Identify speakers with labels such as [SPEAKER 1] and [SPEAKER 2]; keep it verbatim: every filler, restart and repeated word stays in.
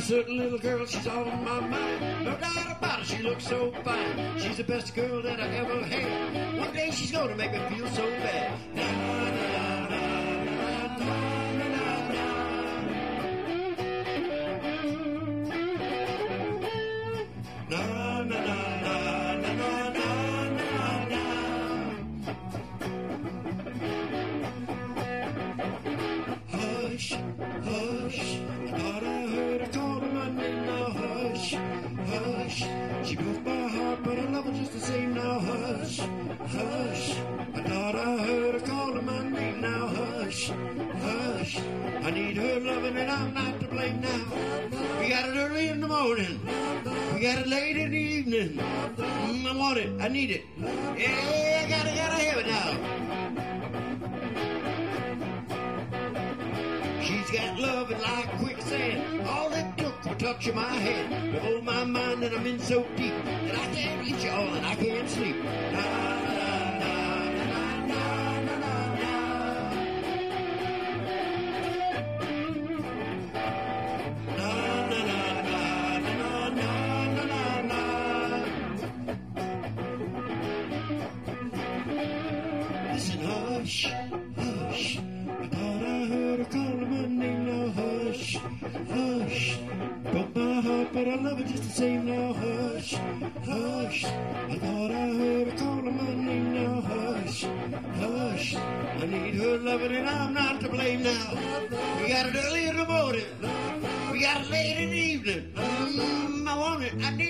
[SPEAKER 1] certain little girl, she's on my mind. No doubt about it, she looks so fine. She's the best girl that I ever had. One day she's gonna make me feel so bad. Na, na, na, na, na, na, na, na, na, na, na, na, na, na. Hush, hush, I thought I heard her calling my name. Now hush, hush, she broke my heart, but I love her just the same. Now hush, hush, I thought I heard her calling my name. Now hush, hush, I need her loving and I'm not to blame now. We got it early in the morning, we got it late in the evening. Mm, I want it, I need it. Yeah, I gotta, gotta have it now. She's got love and like quicksand. All it took was a touch of my hand to hold my mind, and I'm in so deep that I can't reach you all and I can't sleep. Na, na, na, na, na, na, na, na. Na, na, na, na, na, na, na, na. Listen, hush, hush. I thought I heard her calling my name. Now hush, hush, broke my heart, but I love her just the same. Now hush, hush, I thought I heard her calling my name. Now hush, hush, I need her loving and I'm not to blame now. We got it early in the morning, we got it late in the evening. Mm, I want it, I need